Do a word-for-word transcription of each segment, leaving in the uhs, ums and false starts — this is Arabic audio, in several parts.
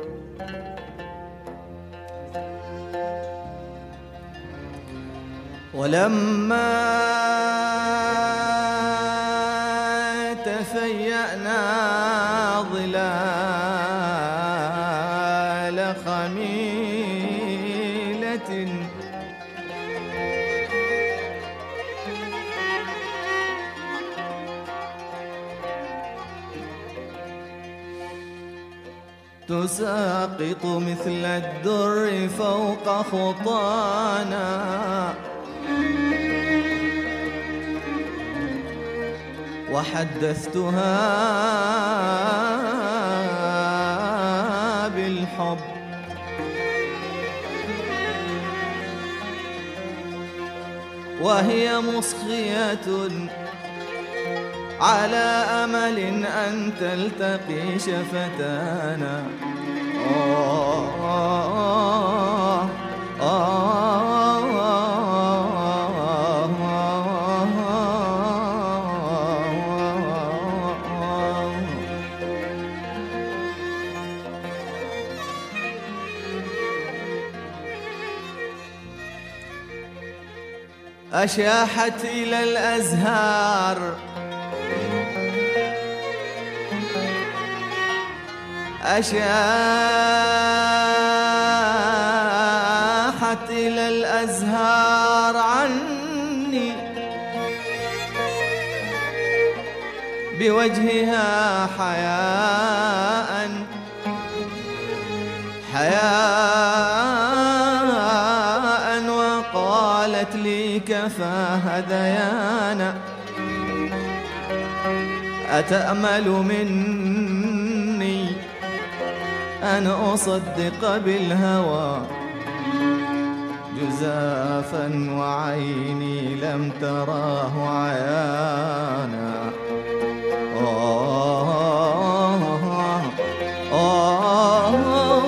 ولما تفيأنا ظلال خميلة تساقط مثل الدر فوق خطانا وحدثتها بالحب وهي مصغية على أمل أن تلتقي شفتانا. آه آه آه أشاحت إلى الأزهار أشاحت إلى الأزهار عني بوجهها حياء حياء وقالت لي كفى هذيانا أتأمل مني أن أصدق بالهوى جزافا وعيني لم تراه عيانا. آه آه آه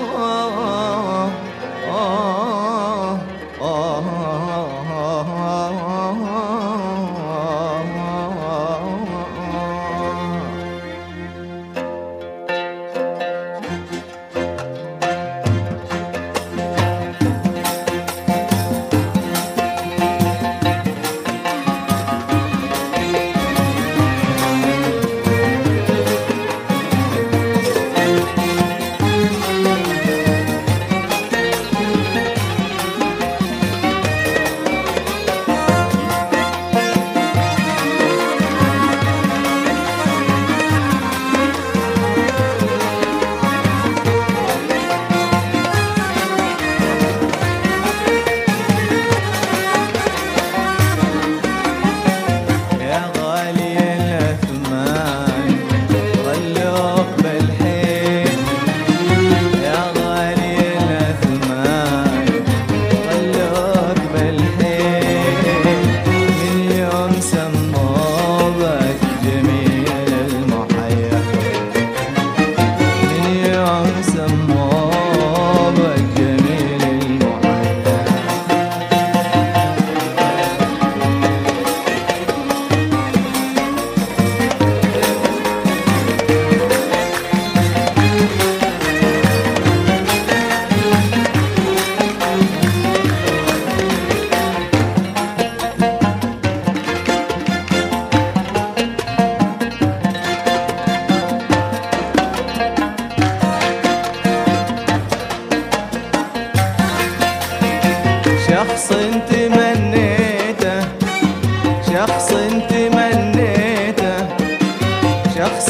شخص تمنيته شخص تمنيته شخص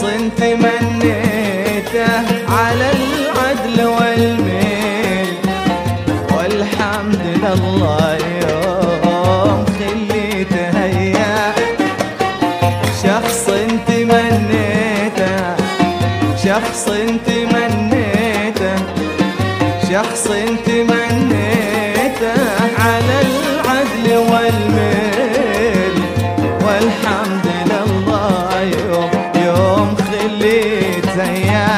تمنيته على العدل والميل والحمد لله يوم خليته هيا. شخص تمنيته شخص تمنيته شخص تمنيته على العدل والميل والحمد لله يوم يوم خليته يا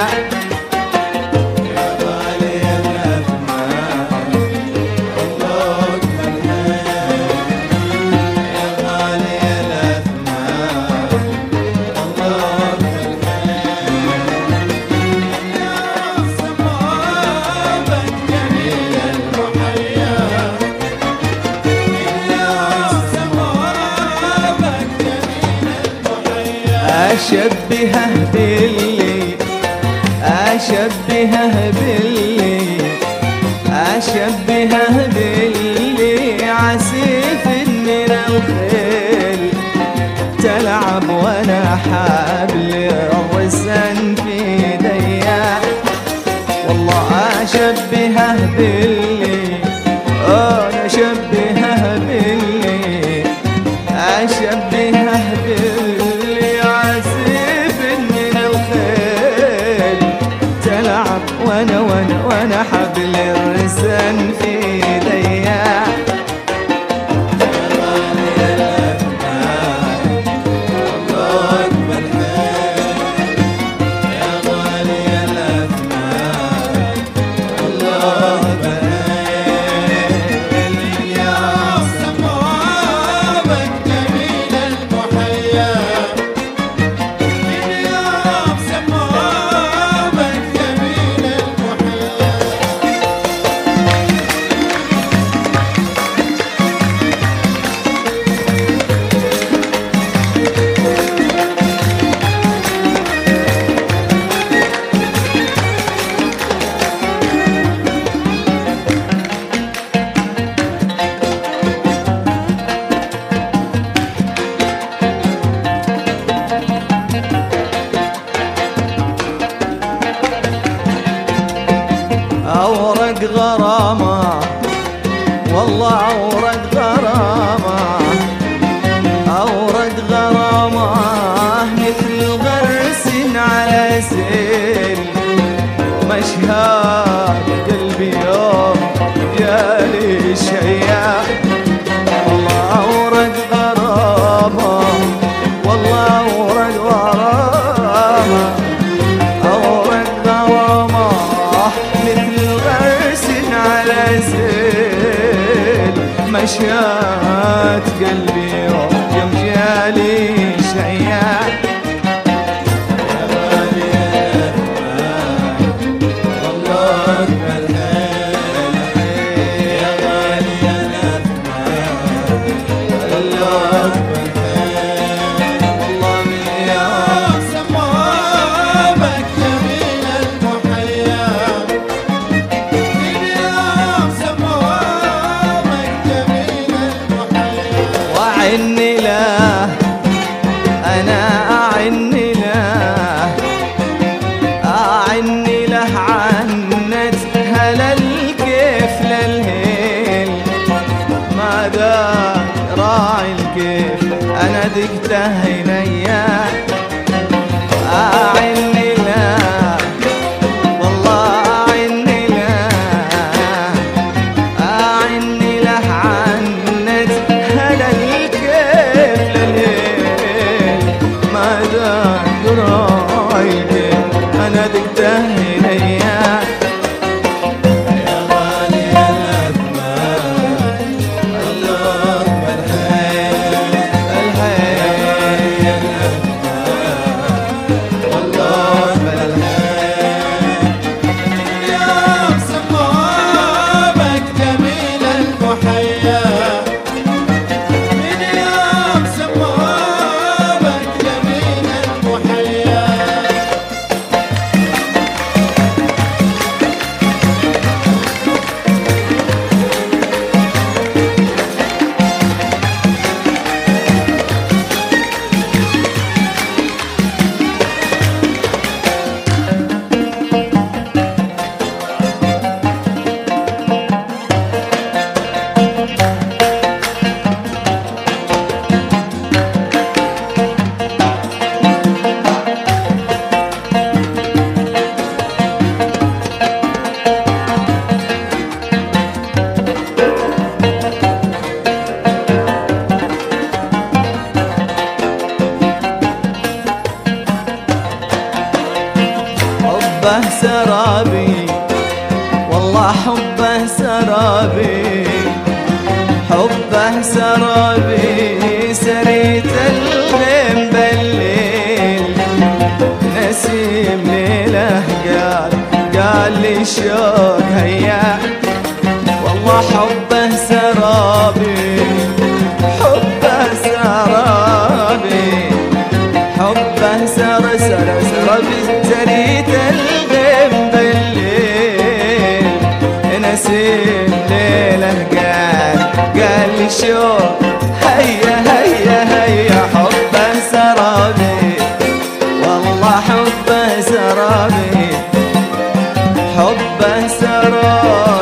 أشبهه باللي أشبهه باللي أشبهه باللي عسيف من الخيل تلعب وانا حبل الرسن في ايديا. والله أشبهه باللي أنا أشبهه باللي أشبهه باللي عسيف من الخيل تلعب وانا وانا وانا حبل الرسن في ايديا. أورق غرامة والله أورق غرامة أورق غرامة مثل غرس على سيل مشهاد قلبي يوم جالي شياح. والله أورق غرامة والله أورق غرامة أورق غرامة مثل غرس على سيل مشيات قلبي يوم جالي شياح. أعني له أنا أعني له أعني له عنت هلا الكيف للهيل ما دار راعي الكيف أنا دقته هنيا. أعني له والله أعني له أعني له عنت هلا أنا دقته هنيا. يا غالي الأثمان اللهم الحين الحين يا الأثمان اللهم الحين. اليوم سمومك جميل المحيا من يوم سمومك جميل المحيا. حبه سرابي والله حبه سرابي حبه سرابي سريت الغيم بالليل نسيم ليله قال قال لي الشوق هيا. والله حبه سرابي حبه سرابي حبه سرابي نسيم ليله قال قال لي شوف هيا هيا هيا حبه سرابي والله حبه سرابي حبه سرابي